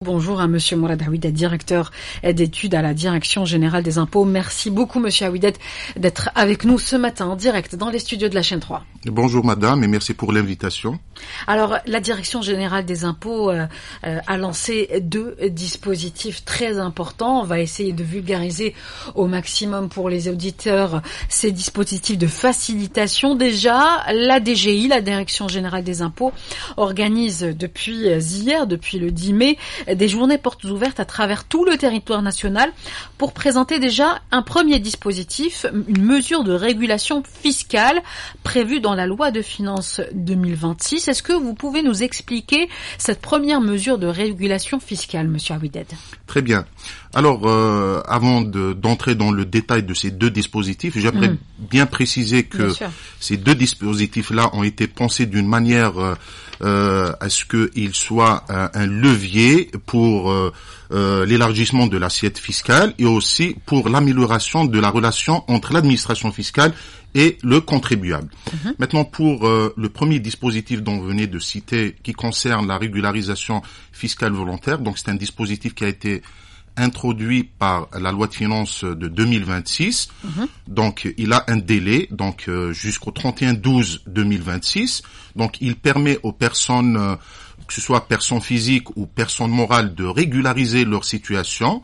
Bonjour à Monsieur Mourad Aouidet, directeur d'études à la Direction Générale des Impôts. Merci beaucoup Monsieur Aouidet d'être avec nous ce matin en direct dans les studios de la chaîne 3. Bonjour madame et merci pour l'invitation. Alors la Direction Générale des Impôts a lancé 2 dispositifs très importants. On va essayer de vulgariser au maximum pour les auditeurs ces dispositifs de facilitation. Déjà, la DGI, la Direction Générale des Impôts, organise depuis hier, depuis le 10 mai, des journées portes ouvertes à travers tout le territoire national pour présenter déjà un premier dispositif, une mesure de régulation fiscale prévue dans la loi de finances 2026. Est-ce que vous pouvez nous expliquer cette première mesure de régulation fiscale, Monsieur Aouidet? Très bien. Alors, avant d'entrer dans le détail de ces 2 dispositifs, j'aimerais bien préciser que ces 2 dispositifs-là ont été pensés d'une manière à ce qu'ils soient un levier pour l'élargissement de l'assiette fiscale et aussi pour l'amélioration de la relation entre l'administration fiscale et le contribuable. Maintenant, pour le premier dispositif dont vous venez de citer, qui concerne la régularisation fiscale volontaire, donc c'est un dispositif qui a été introduit par la loi de finances de 2026. Donc, il a un délai, donc jusqu'au 31/12/2026. Donc, il permet aux personnes, que ce soit personnes physiques ou personnes morales, de régulariser leur situation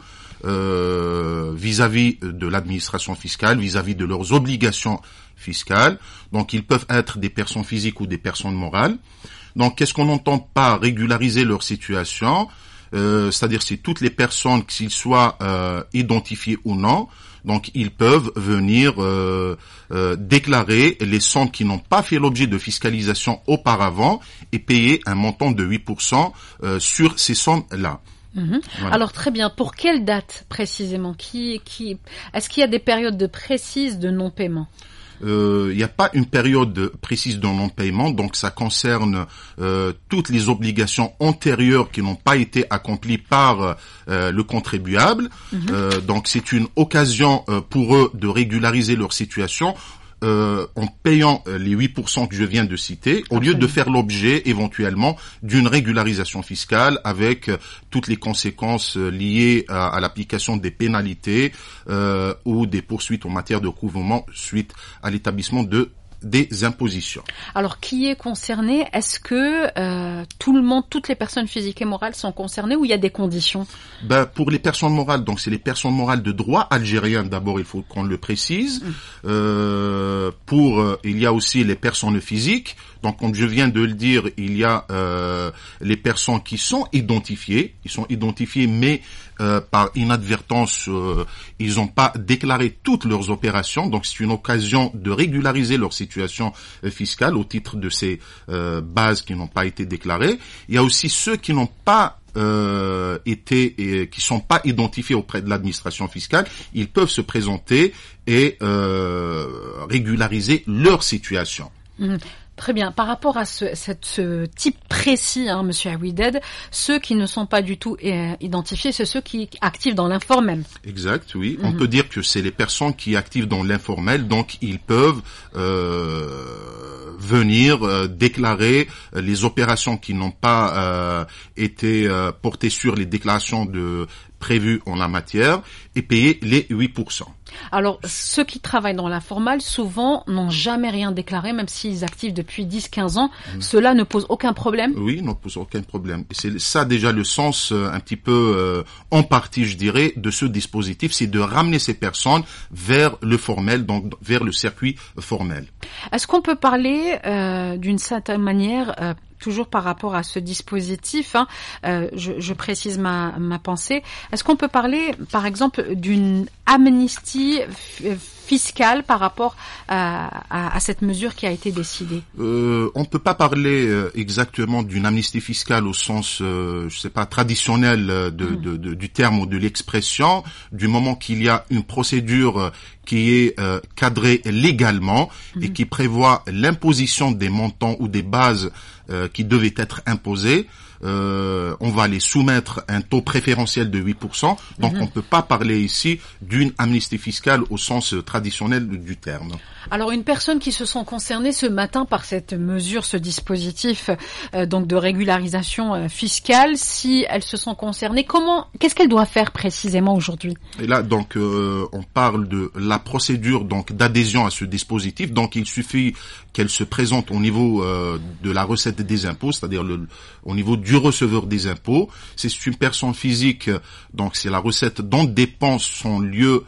vis-à-vis de l'administration fiscale, vis-à-vis de leurs obligations fiscales. Donc, ils peuvent être des personnes physiques ou des personnes morales. Donc, qu'est-ce qu'on entend par régulariser leur situation? C'est-à-dire c'est toutes les personnes, qu'ils soient identifiées ou non, donc ils peuvent venir déclarer les sommes qui n'ont pas fait l'objet de fiscalisation auparavant et payer un montant de 8% sur ces sommes-là. Voilà. Alors très bien, pour quelle date précisément? Est-ce qu'il y a des périodes précises de non-paiement? Il n'y a pas une période précise de non-paiement, donc ça concerne toutes les obligations antérieures qui n'ont pas été accomplies par le contribuable. Donc c'est une occasion pour eux de régulariser leur situation en payant les 8% que je viens de citer, au lieu de faire l'objet éventuellement d'une régularisation fiscale avec toutes les conséquences liées à l'application des pénalités ou des poursuites en matière de recouvrement suite à l'établissement des impositions. Alors, qui est concerné? Est-ce que tout le monde, toutes les personnes physiques et morales sont concernées ou il y a des conditions? Pour les personnes morales, donc c'est les personnes morales de droit algérien d'abord, il faut qu'on le précise. Il y a aussi les personnes physiques. Donc, comme je viens de le dire, il y a les personnes qui sont identifiées. Ils sont identifiés, mais par inadvertance, ils n'ont pas déclaré toutes leurs opérations. Donc, c'est une occasion de régulariser leur situation fiscale au titre de ces bases qui n'ont pas été déclarées. Il y a aussi ceux qui n'ont pas qui sont pas identifiés auprès de l'administration fiscale. Ils peuvent se présenter et régulariser leur situation. Très bien. Par rapport à ce type précis, Monsieur Aouidet, ceux qui ne sont pas du tout identifiés, c'est ceux qui activent dans l'informel. Exact, oui. On peut dire que c'est les personnes qui activent dans l'informel, donc ils peuvent venir déclarer les opérations qui n'ont pas été portées sur les déclarations prévues en la matière et payer les 8%. Alors, ceux qui travaillent dans l'informel, souvent, n'ont jamais rien déclaré, même s'ils activent depuis 10-15 ans. Cela ne pose aucun problème? Oui, ne pose aucun problème. Et c'est ça déjà le sens, un petit peu, en partie, je dirais, de ce dispositif, c'est de ramener ces personnes vers le formel, donc vers le circuit formel. Est-ce qu'on peut parler, d'une certaine manière, toujours par rapport à ce dispositif, je précise ma pensée. Est-ce qu'on peut parler, par exemple, d'une amnistie fiscale par rapport à cette mesure qui a été décidée? On ne peut pas parler exactement d'une amnistie fiscale au sens, traditionnel du terme ou de l'expression, du moment qu'il y a une procédure qui est cadrée légalement et qui prévoit l'imposition des montants ou des bases qui devaient être imposées. on va les soumettre à un taux préférentiel de 8%. Donc on peut pas parler ici d'une amnistie fiscale au sens traditionnel du terme. Alors une personne qui se sent concernée ce matin par cette mesure, ce dispositif donc de régularisation fiscale, si elle se sent concernée, qu'est-ce qu'elle doit faire précisément aujourd'hui? Et là donc on parle de la procédure donc d'adhésion à ce dispositif. Donc il suffit qu'elle se présente au niveau de la recette des impôts, c'est-à-dire au niveau du receveur des impôts. C'est une personne physique, donc c'est la recette dont dépend son lieu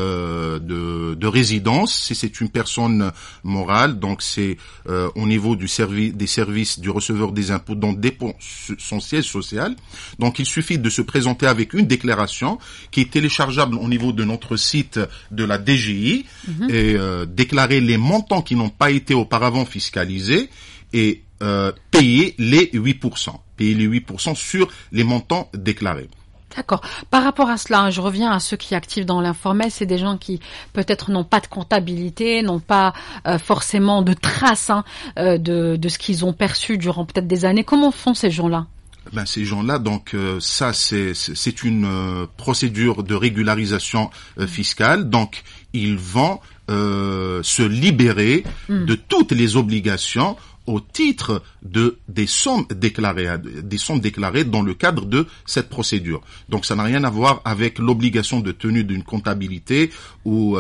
de résidence. Si c'est une personne morale, donc c'est au niveau des services du receveur des impôts dont dépend son siège social. Donc il suffit de se présenter avec une déclaration qui est téléchargeable au niveau de notre site de la DGI et déclarer les montants qui n'ont pas été auparavant fiscalisés et payer les 8%. Payer les 8% sur les montants déclarés. D'accord. Par rapport à cela, je reviens à ceux qui activent dans l'informel, c'est des gens qui peut-être n'ont pas de comptabilité, n'ont pas forcément de traces de ce qu'ils ont perçu durant peut-être des années. Comment font ces gens-là? Ces gens-là, donc ça c'est une procédure de régularisation fiscale. Donc ils vont se libérer de toutes les obligations au titre des sommes déclarées dans le cadre de cette procédure. Donc ça n'a rien à voir avec l'obligation de tenue d'une comptabilité ou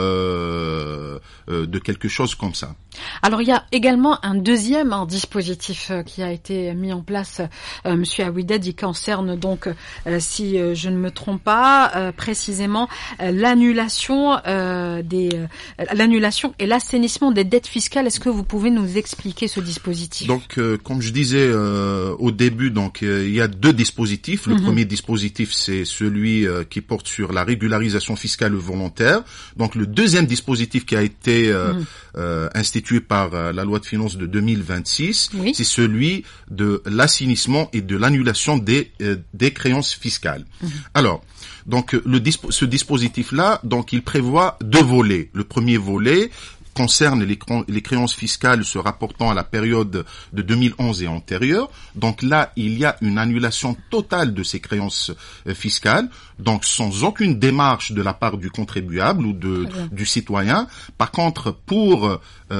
de quelque chose comme ça. Alors il y a également un deuxième dispositif qui a été mis en place, Monsieur Aouidad, qui concerne donc, si je ne me trompe pas, précisément l'annulation l'annulation et l'assainissement des dettes fiscales. Est-ce que vous pouvez nous expliquer ce dispositif? Donc, comme je disais au début, donc il y a deux dispositifs. Le premier dispositif, c'est celui qui porte sur la régularisation fiscale volontaire. Donc, le deuxième dispositif qui a été institué par la loi de finances de 2026, c'est celui de l'assainissement et de l'annulation des créances fiscales. Alors, donc ce dispositif-là, donc il prévoit deux volets. Le premier volet concerne les créances fiscales se rapportant à la période de 2011 et antérieure. Donc là, il y a une annulation totale de ces créances fiscales, donc sans aucune démarche de la part du contribuable ou du citoyen. Par contre, pour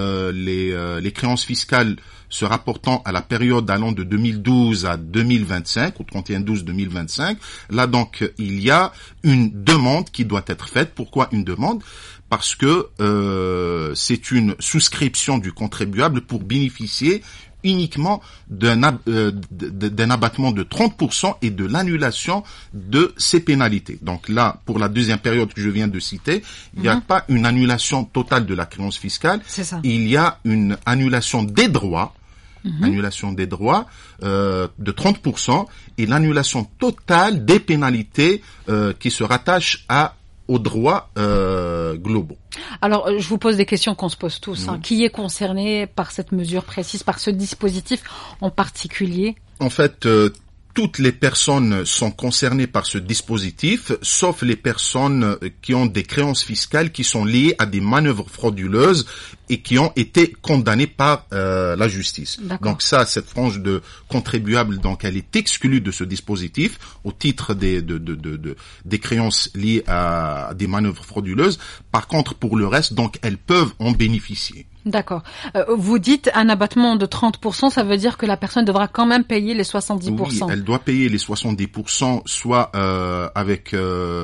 les créances fiscales se rapportant à la période allant de 2012 à 2025, au 31/12/2025, là donc il y a une demande qui doit être faite. Pourquoi une demande? Parce que c'est une souscription du contribuable pour bénéficier uniquement d'un abattement de 30% et de l'annulation de ces pénalités. Donc là, pour la deuxième période que je viens de citer, il n'y a pas une annulation totale de la créance fiscale, il y a une annulation des droits, annulation des droits de 30% et l'annulation totale des pénalités qui se rattachent aux droits globaux. Alors, je vous pose des questions qu'on se pose tous. Qui est concerné par cette mesure précise, par ce dispositif en particulier? En fait, toutes les personnes sont concernées par ce dispositif, sauf les personnes qui ont des créances fiscales qui sont liées à des manœuvres frauduleuses et qui ont été condamnées par la justice. Donc ça, cette frange de contribuables, donc elle est exclue de ce dispositif au titre des créances liées à des manœuvres frauduleuses. Par contre, pour le reste, donc elles peuvent en bénéficier. D'accord. Vous dites un abattement de 30%, ça veut dire que la personne devra quand même payer les 70%. Oui, elle doit payer les 70%, soit avec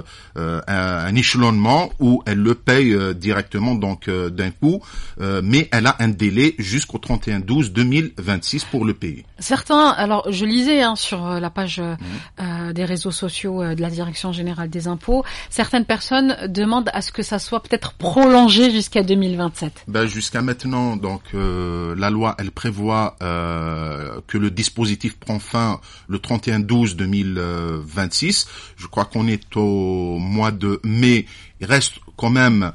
un échelonnement, ou elle le paye directement donc d'un coup, mais elle a un délai jusqu'au 31/12/2026 pour le payer. Certains, alors je lisais sur la page des réseaux sociaux de la Direction Générale des Impôts, certaines personnes demandent à ce que ça soit peut-être prolongé jusqu'à 2027. Jusqu'à maintenant, donc la loi, elle prévoit que le dispositif prend fin le 31/12/2026. Je crois qu'on est au mois de mai. Il reste quand même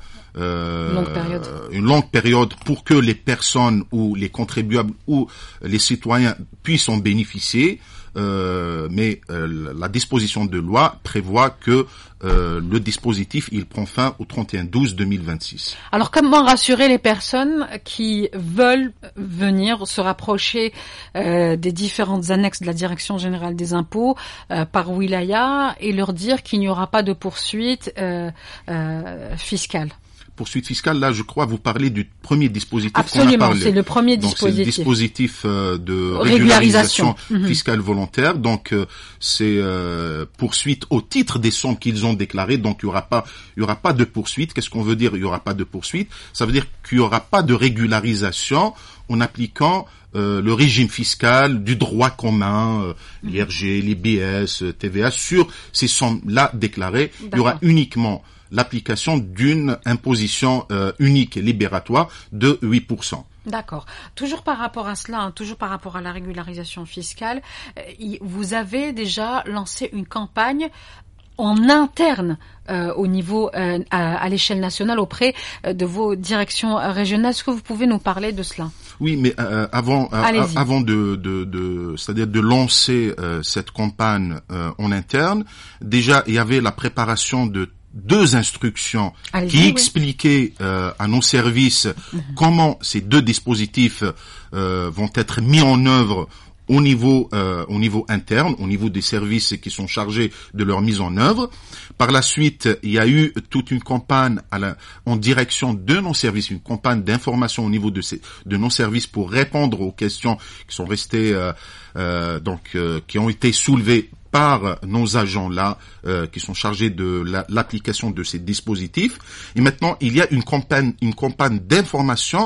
une longue période pour que les personnes ou les contribuables ou les citoyens puissent en bénéficier. mais la disposition de loi prévoit que le dispositif, il prend fin au 31/12/2026. Alors, comment rassurer les personnes qui veulent venir se rapprocher des différentes annexes de la Direction générale des impôts par wilaya et leur dire qu'il n'y aura pas de poursuite fiscale? Poursuite fiscale, là, je crois, vous parlez du premier dispositif qu'on a parlé. Absolument, c'est le premier donc, dispositif. C'est le dispositif de régularisation fiscale volontaire. Donc, c'est poursuite au titre des sommes qu'ils ont déclarées. Donc, il y aura pas de poursuite. Qu'est-ce qu'on veut dire? Il y aura pas de poursuite. Ça veut dire qu'il y aura pas de régularisation en appliquant le régime fiscal du droit commun, l'IRG, l'IBS, TVA, sur ces sommes-là déclarées. Il y aura uniquement l'application d'une imposition unique et libératoire de 8%. D'accord. Toujours par rapport à cela, toujours par rapport à la régularisation fiscale, vous avez déjà lancé une campagne en interne au niveau à l'échelle nationale auprès de vos directions régionales. Est-ce que vous pouvez nous parler de cela? Oui, mais avant c'est-à-dire de lancer cette campagne en interne, déjà il y avait la préparation de 2 instructions qui expliquaient à nos services comment ces 2 dispositifs vont être mis en œuvre au niveau interne, au niveau des services qui sont chargés de leur mise en œuvre. Par la suite, il y a eu toute une campagne en direction de nos services, une campagne d'information au niveau de nos services pour répondre aux questions qui sont restées qui ont été soulevées par nos agents là qui sont chargés de l'application de ces dispositifs. Et maintenant, il y a une campagne d'information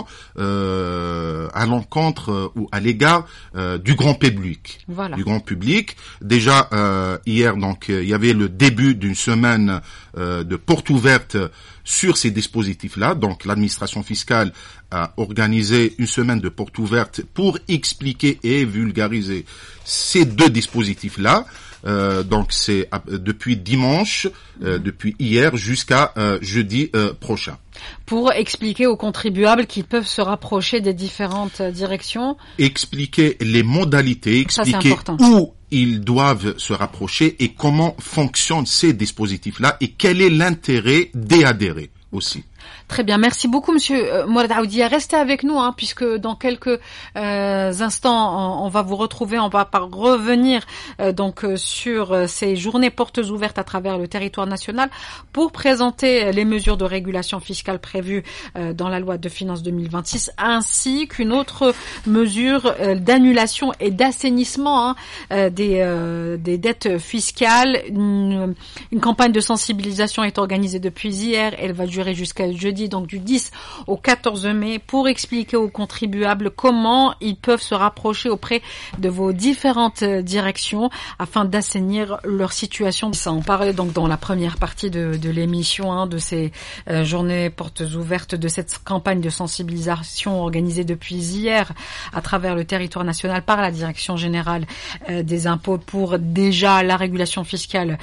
à l'encontre ou à l'égard du grand public. Voilà. Du grand public. Déjà hier, donc il y avait le début d'une semaine de porte ouverte sur ces dispositifs-là. Donc l'administration fiscale a organisé une semaine de porte ouverte pour expliquer et vulgariser ces 2 dispositifs-là. Donc c'est depuis dimanche, depuis hier jusqu'à jeudi prochain. Pour expliquer aux contribuables qu'ils peuvent se rapprocher des différentes directions. Expliquer les modalités, expliquer où ils doivent se rapprocher et comment fonctionnent ces dispositifs-là et quel est l'intérêt d'y adhérer aussi. Très bien, merci beaucoup Monsieur Mourad Aoudia. Restez avec nous, puisque dans quelques instants, on va vous retrouver, on va revenir sur ces journées portes ouvertes à travers le territoire national pour présenter les mesures de régulation fiscale prévues dans la loi de finances 2026, ainsi qu'une autre mesure d'annulation et d'assainissement des dettes fiscales. Une campagne de sensibilisation est organisée depuis hier, elle va durer jusqu'à jeudi, donc du 10 au 14 mai, pour expliquer aux contribuables comment ils peuvent se rapprocher auprès de vos différentes directions afin d'assainir leur situation. Ça, on parlait donc dans la première partie de l'émission, de ces journées portes ouvertes, de cette campagne de sensibilisation organisée depuis hier à travers le territoire national par la Direction générale des impôts pour déjà la régulation fiscale,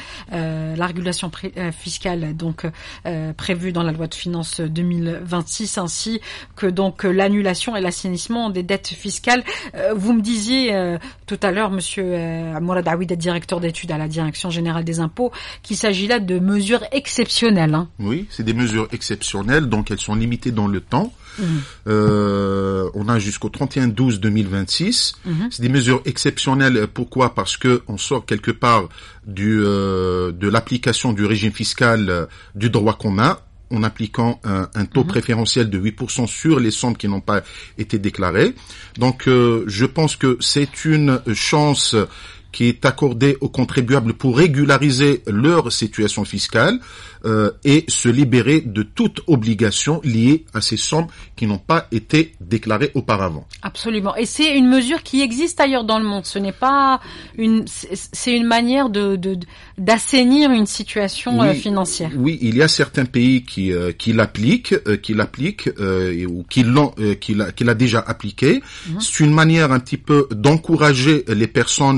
donc prévue dans la loi de finances 2026, ainsi que donc l'annulation et l'assainissement des dettes fiscales. Vous me disiez tout à l'heure, Monsieur Mourad Aouida, directeur d'études à la Direction générale des impôts, qu'il s'agit là de mesures exceptionnelles. Oui, c'est des mesures exceptionnelles, donc elles sont limitées dans le temps. On a jusqu'au 31/12/2026. C'est des mesures exceptionnelles. Pourquoi? Parce que on sort quelque part de l'application du régime fiscal du droit commun, en appliquant un taux préférentiel de 8% sur les sommes qui n'ont pas été déclarées. Donc, je pense que c'est une chance qui est accordée aux contribuables pour régulariser leur situation fiscale et se libérer de toute obligation liée à ces sommes qui n'ont pas été déclarées auparavant. Absolument. Et c'est une mesure qui existe ailleurs dans le monde. Ce n'est pas c'est une manière d'assainir une situation financière. Oui, il y a certains pays qui l'appliquent ou qui l'a déjà appliqué. C'est une manière un petit peu d'encourager les personnes de rentrer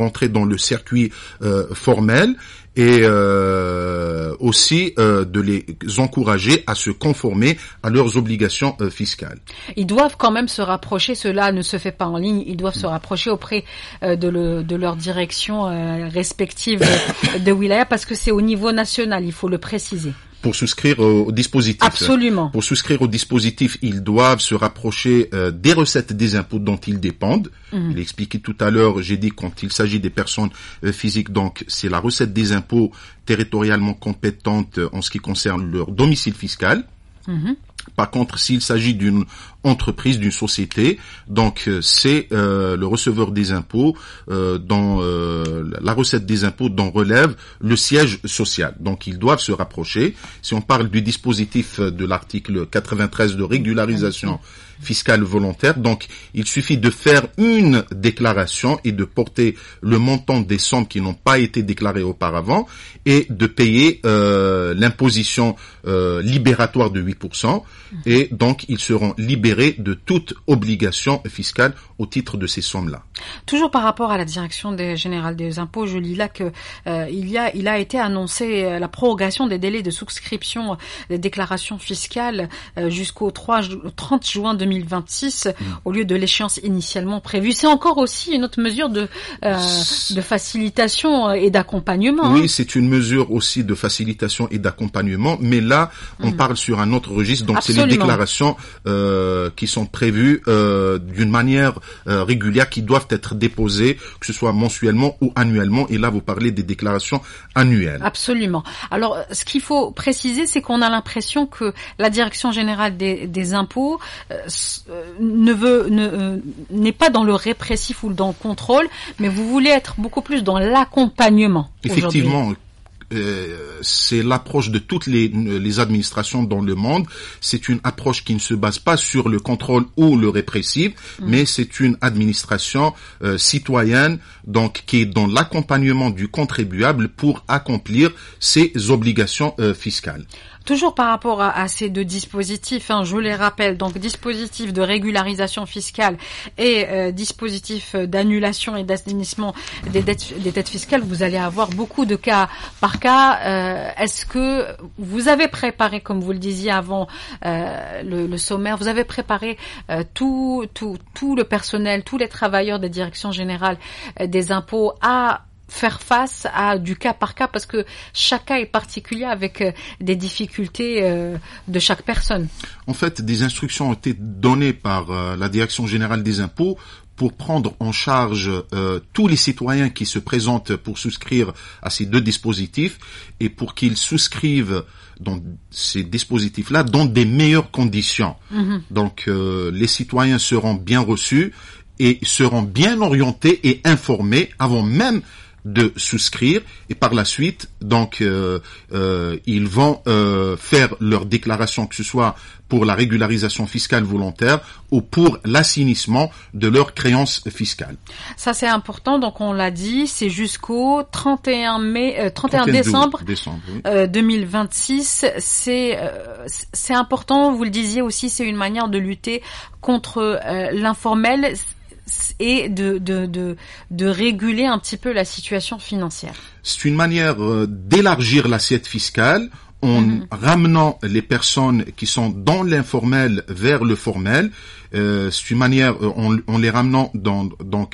l'entrée dans le circuit formel et aussi de les encourager à se conformer à leurs obligations fiscales. Ils doivent quand même se rapprocher, cela ne se fait pas en ligne, ils doivent se rapprocher auprès de leur direction respective de wilaya, parce que c'est au niveau national, il faut le préciser. Pour souscrire au dispositif. Absolument. Pour souscrire au dispositif, ils doivent se rapprocher des recettes des impôts dont ils dépendent. Je l'ai expliqué tout à l'heure, j'ai dit quand il s'agit des personnes physiques, donc c'est la recette des impôts territorialement compétente en ce qui concerne leur domicile fiscal. Par contre, s'il s'agit d'une entreprise, d'une société, donc c'est le receveur des impôts dont la recette des impôts dont relève le siège social. Donc ils doivent se rapprocher. Si on parle du dispositif de l'article 93 de régularisation fiscale volontaire, donc il suffit de faire une déclaration et de porter le montant des sommes qui n'ont pas été déclarées auparavant et de payer l'imposition libératoire de 8%, et donc ils seront libérés de toute obligation fiscale au titre de ces sommes-là. Toujours par rapport à la direction générale des impôts, je lis là que il a été annoncé la prorogation des délais de souscription des déclarations fiscales jusqu'au 30 juin 2026 au lieu de l'échéance initialement prévue. C'est encore aussi une autre mesure de facilitation et d'accompagnement. Oui, c'est une mesure aussi de facilitation et d'accompagnement, mais là on parle sur un autre registre, donc Absolument. C'est les déclarations qui sont prévues d'une manière régulière, qui doivent être déposées, que ce soit mensuellement ou annuellement, et là vous parlez des déclarations annuelles. Absolument. Alors ce qu'il faut préciser, c'est qu'on a l'impression que la direction générale des impôts n'est pas dans le répressif ou dans le contrôle, mais vous voulez être beaucoup plus dans l'accompagnement. Effectivement. C'est l'approche de toutes les administrations dans le monde. C'est une approche qui ne se base pas sur le contrôle ou le répressif, mais c'est une administration citoyenne, donc qui est dans l'accompagnement du contribuable pour accomplir ses obligations fiscales. Toujours par rapport à ces deux dispositifs, je les rappelle, donc dispositif de régularisation fiscale et dispositif d'annulation et d'assainissement des dettes fiscales, vous allez avoir beaucoup de cas par cas. Est-ce que vous avez préparé, comme vous le disiez avant le sommaire, vous avez préparé tout le personnel, tous les travailleurs des directions générales des impôts à faire face à du cas par cas, parce que chaque cas est particulier avec des difficultés de chaque personne. En fait, des instructions ont été données par la Direction générale des impôts pour prendre en charge tous les citoyens qui se présentent pour souscrire à ces deux dispositifs et pour qu'ils souscrivent dans ces dispositifs-là dans des meilleures conditions. Donc, les citoyens seront bien reçus et seront bien orientés et informés avant même de souscrire, et par la suite, donc, ils vont faire leur déclaration, que ce soit pour la régularisation fiscale volontaire ou pour l'assainissement de leurs créances fiscales. Ça, c'est important. Donc, on l'a dit, c'est jusqu'au 31 décembre oui. 2026. C'est important. Vous le disiez aussi, c'est une manière de lutter contre l'informel et de réguler un petit peu la situation financière. C'est une manière d'élargir l'assiette fiscale en ramenant les personnes qui sont dans l'informel vers le formel. C'est une manière, en les ramenant dans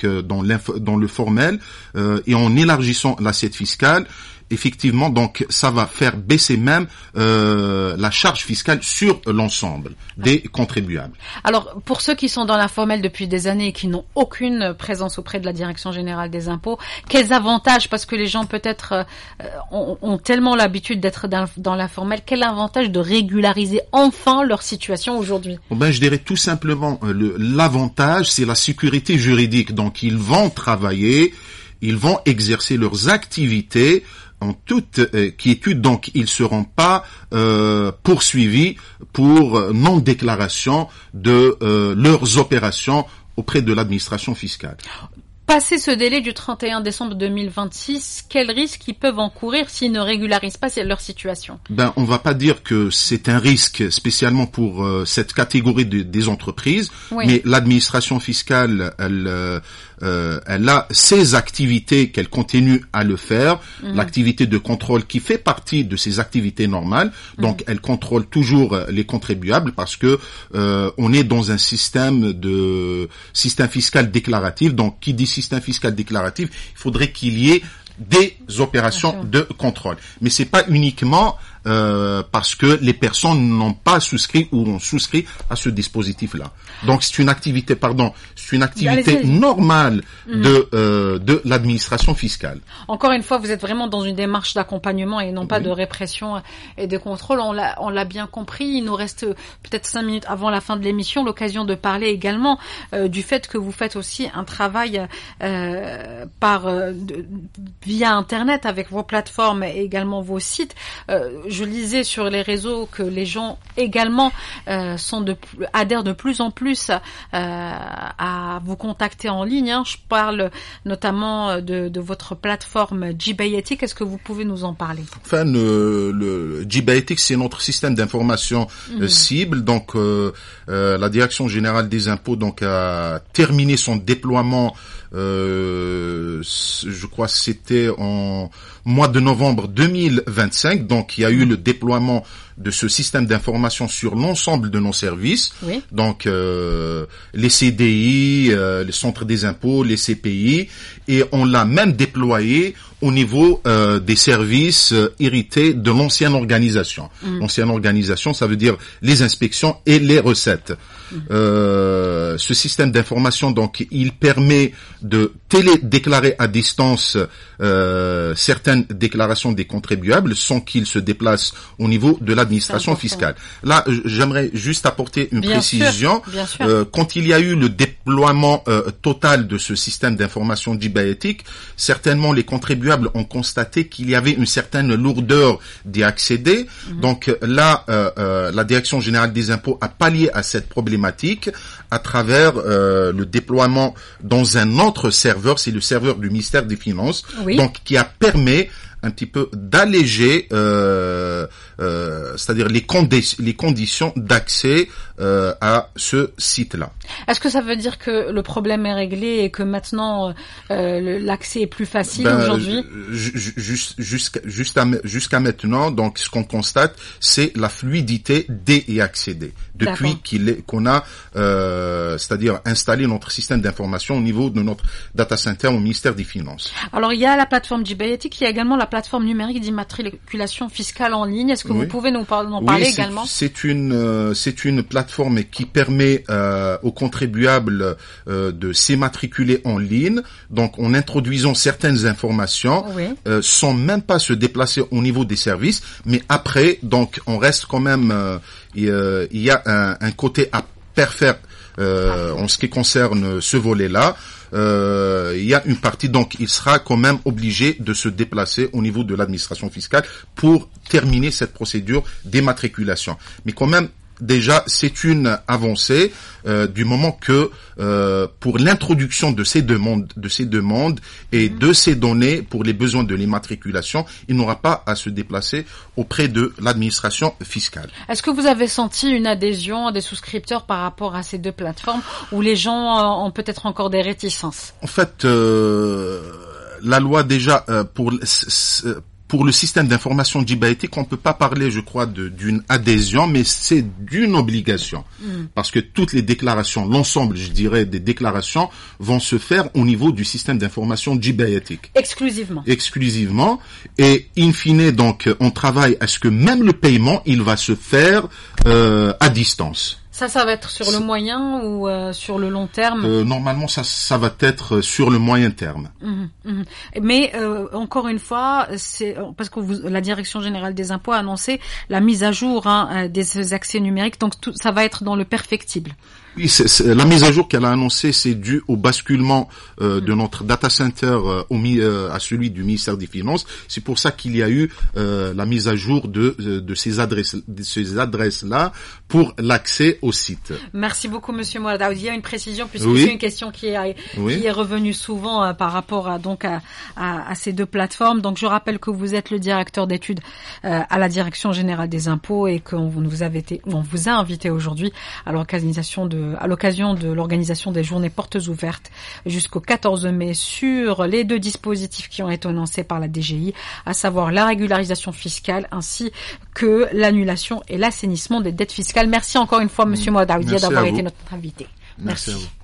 le formel et en élargissant l'assiette fiscale. Effectivement, donc ça va faire baisser même la charge fiscale sur l'ensemble des contribuables. Alors, pour ceux qui sont dans l'informel depuis des années et qui n'ont aucune présence auprès de la Direction générale des impôts, quels avantages, parce que les gens peut-être ont tellement l'habitude d'être dans l'informel, quel avantage de régulariser enfin leur situation aujourd'hui? Je dirais tout simplement l'avantage, c'est la sécurité juridique. Donc, ils vont travailler, ils vont exercer leurs activités en toute quiétude, donc ils seront pas poursuivis pour non-déclaration de leurs opérations auprès de l'administration fiscale. Passé ce délai du 31 décembre 2026, quels risques ils peuvent encourir s'ils ne régularisent pas leur situation? On va pas dire que c'est un risque spécialement pour cette catégorie des entreprises, mais l'administration fiscale, elle a ses activités qu'elle continue à le faire, l'activité de contrôle qui fait partie de ses activités normales. Donc, elle contrôle toujours les contribuables parce que on est dans un système fiscal déclaratif. Donc, qui dit système fiscal déclaratif, il faudrait qu'il y ait des opérations de contrôle. Mais c'est pas uniquement parce que les personnes n'ont pas souscrit ou ont souscrit à ce dispositif-là. Donc c'est une activité normale de l'administration fiscale. Encore une fois, vous êtes vraiment dans une démarche d'accompagnement et non pas de répression et de contrôle. On l'a bien compris. Il nous reste peut-être 5 minutes avant la fin de l'émission l'occasion de parler également du fait que vous faites aussi un travail via Internet avec vos plateformes et également vos sites. Je lisais sur les réseaux que les gens également adhèrent de plus en plus à vous contacter en ligne. Je parle notamment de votre plateforme GBAyetics. Est-ce que vous pouvez nous en parler? Enfin, le GBAyetics, c'est notre système d'information cible. Donc, la Direction générale des impôts a terminé son déploiement. Je crois que c'était en mois de novembre 2025. Donc, il y a eu le déploiement de ce système d'information sur l'ensemble de nos services. Oui. Donc, les CDI, les centres des impôts, les CPI, et on l'a même déployé au niveau des services hérités de l'ancienne organisation. L'ancienne organisation, ça veut dire les inspections et les recettes. Ce système d'information, donc, il permet de télédéclarer à distance certaines déclarations des contribuables sans qu'ils se déplacent au niveau de l'administration fiscale. Là, j'aimerais juste apporter une précision. Bien sûr. Quand il y a eu le déploiement total de ce système d'information GBAyetics, certainement les contribuables ont constaté qu'il y avait une certaine lourdeur d'y accéder. Donc là, la Direction générale des impôts a pallié à cette problématique à travers le déploiement dans un autre serveur, c'est le serveur du ministère des Finances, donc qui a permis un petit peu d'alléger, c'est-à-dire les conditions d'accès à ce site-là. Est-ce que ça veut dire que le problème est réglé et que maintenant l'accès est plus facile aujourd'hui? Jusqu'à maintenant, donc ce qu'on constate, c'est la fluidité d'y accéder depuis qu'on a, c'est-à-dire installé notre système d'information au niveau de notre data center au ministère des Finances. Alors il y a la plateforme GBAyetics, il y a également la plateforme numérique d'immatriculation fiscale en ligne. Est-ce que vous pouvez nous en parler également? C'est une plateforme qui permet aux contribuables de s'immatriculer en ligne, donc en introduisant certaines informations, sans même pas se déplacer au niveau des services, mais après, donc on reste quand même, il y a un côté à parfaire en ce qui concerne ce volet-là. Il y a une partie, donc il sera quand même obligé de se déplacer au niveau de l'administration fiscale pour terminer cette procédure d'immatriculation. Mais quand même, déjà, c'est une avancée du moment que pour l'introduction de ces demandes et de ces données pour les besoins de l'immatriculation, il n'aura pas à se déplacer auprès de l'administration fiscale. Est-ce que vous avez senti une adhésion des souscripteurs par rapport à ces deux plateformes où les gens ont peut-être encore des réticences? En fait, la loi déjà pour le système d'information GBAyetics, on peut pas parler, je crois, d'une adhésion, mais c'est d'une obligation. Parce que toutes les déclarations, l'ensemble, je dirais, des déclarations vont se faire au niveau du système d'information GBAyetics. Exclusivement. Et in fine, donc, on travaille à ce que même le paiement, il va se faire à distance. Ça va être sur le moyen ou sur le long terme? Normalement, ça va être sur le moyen terme. Mais encore une fois, c'est parce que la Direction générale des impôts a annoncé la mise à jour des accès numériques, donc ça va être dans le perfectible. Oui, la mise à jour qu'elle a annoncée, c'est dû au basculement de notre data center à celui du ministère des Finances. C'est pour ça qu'il y a eu la mise à jour de ces adresses-là pour l'accès au site. Merci beaucoup, Monsieur Mouad Aoudi. Il y a une précision puisque c'est une question qui est revenue souvent par rapport à ces deux plateformes. Donc, je rappelle que vous êtes le directeur d'études à la Direction générale des impôts et qu'on vous a invité aujourd'hui à l'occasion de l'organisation des journées portes ouvertes jusqu'au 14 mai sur les deux dispositifs qui ont été annoncés par la DGI, à savoir la régularisation fiscale ainsi que l'annulation et l'assainissement des dettes fiscales. Merci encore une fois, Monsieur Mouad Aoudi, d'avoir été notre invité. Merci à vous.